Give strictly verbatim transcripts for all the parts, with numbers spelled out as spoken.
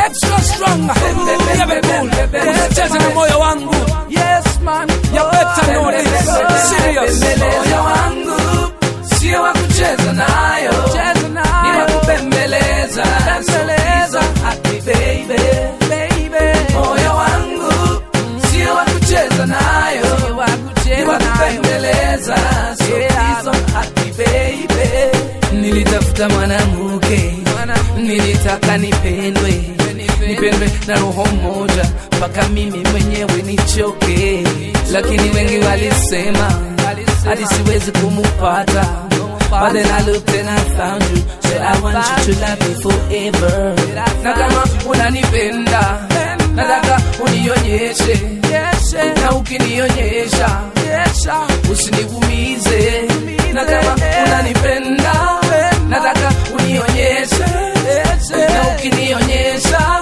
extra strong. Never cool. Usicheze na moyo wangu. Yes man, you better know this. Serious. Moyo wangu sio wa kucheza nayo, ni wa kupembeleza. So happy baby, baby. Moyo wangu sio wa kucheza nayo, ni wa kupembeleza. So happy baby. Nilitafuta mwanamke, nilitaka nipendwe, nipendwe na roho moja, mpaka mimi mwenyewe nichoke. Lakini wengi walisema hadi siwezi kumupata, but then I looked and I found you. Said I want you to love me forever. Na kama unanipenda, nataka unionyeshe, na ukinionyesha usiniumize. Na kama unanipenda, nataka unionyeshe, na ukinionyesha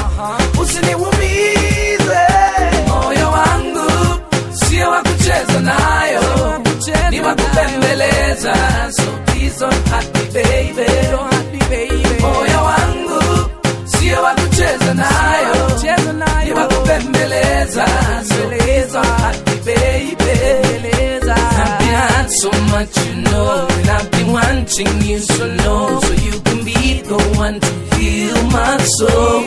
usiniumize. Moyo wangu sio wa kucheza nayo, ni wa kupembeleza. So please don't hurt me baby, don't hurt me baby. Moyo wangu sio wa kucheza nayo, ni wa kupembeleza. So please don't hurt me baby. I've been hurt so much you know, and I've been wanting you to know, so you can be the one to heal my soul.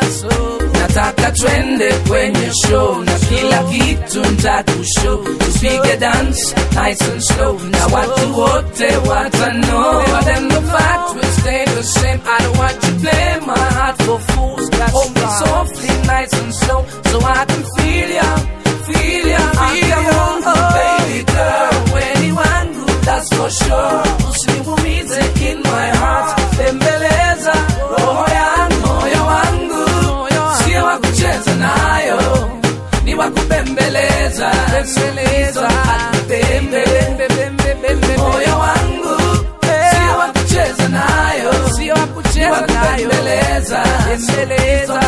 Nataka twende kwenye show, na kila kitu nitakushow. Tupige dance nice and slow, na watu wote watano. But then the fact will stay the same. I don't want you play my heart for fools. Hold me softly nice and slow, so I can feel ya, feel ya, feel ya. Oh, baby girl, when wangu, that's for sure. Usiniumize in my heart, bembeleza roho yangu. Moyo wangu sio wa kucheza nayo, ni wa kupembeleza. Bembeleza, bembe, bembe. Moyo wangu sio wa kucheza nayo, sio wa kucheza nayo, bembeleza. Bembeleza,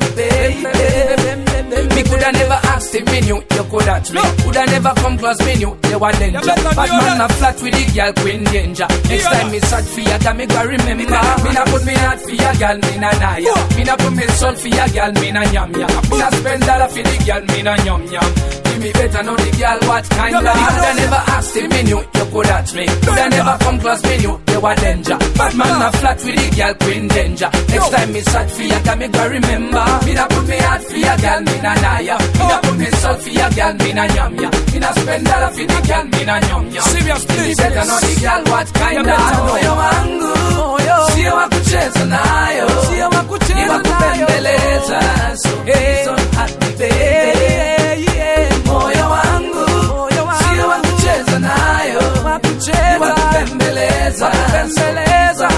bembe. Me coulda never asked him, me knew you could at me. Coulda never come close, me knew you were danger. But man a flat with the girl Queen Danger. Next time me search for ya, me go remember. Me na put me heart for ya, girl, me na naya. Me na put me soul for ya, girl, me na nyam ya. Me na spend dollar for the girl, me na nyam nyam. Give me better know the girl what kind of. Me coulda never asked him, me knew you could at me. Coulda never come close, me knew you were danger. But man a flat with the girl Queen Danger. Next time me search for ya, me go remember. Me na put me heart for ya, girl, me na naya. Me na put me soul for ya, girl, me na nyam ya. Me na spend dollar for the girl, me na nyam ya. Serious please. Me better know the girl what kind of. Moyo wangu sio wa kucheza nayo, sio wa kucheza kupembeleza. So please don't hurt me baby. Moyo wangu sio wa kucheza nayo, ni wa kupembeleza. Bembeleza,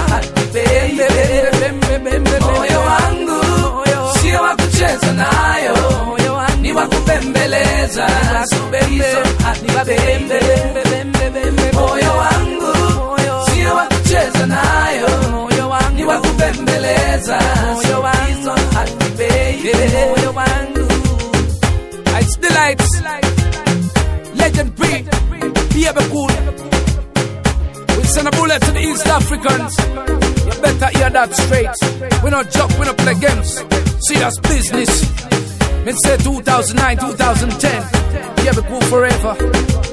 baby. Moyo wangu sio wa kucheza nayo, ni wa kupembeleza. So please don't hurt me baby. Moyo wangu sio wa kucheza nayo, ni wa kupembeleza. So please don't hurt me baby. Moyo wangu. It's the lights. Legend B, be ever cool. We send a bullet to the East Africans. You better hear that straight. We not joke, we not play games. Serious business. Me say two thousand nine, two thousand ten. Be ever cool forever.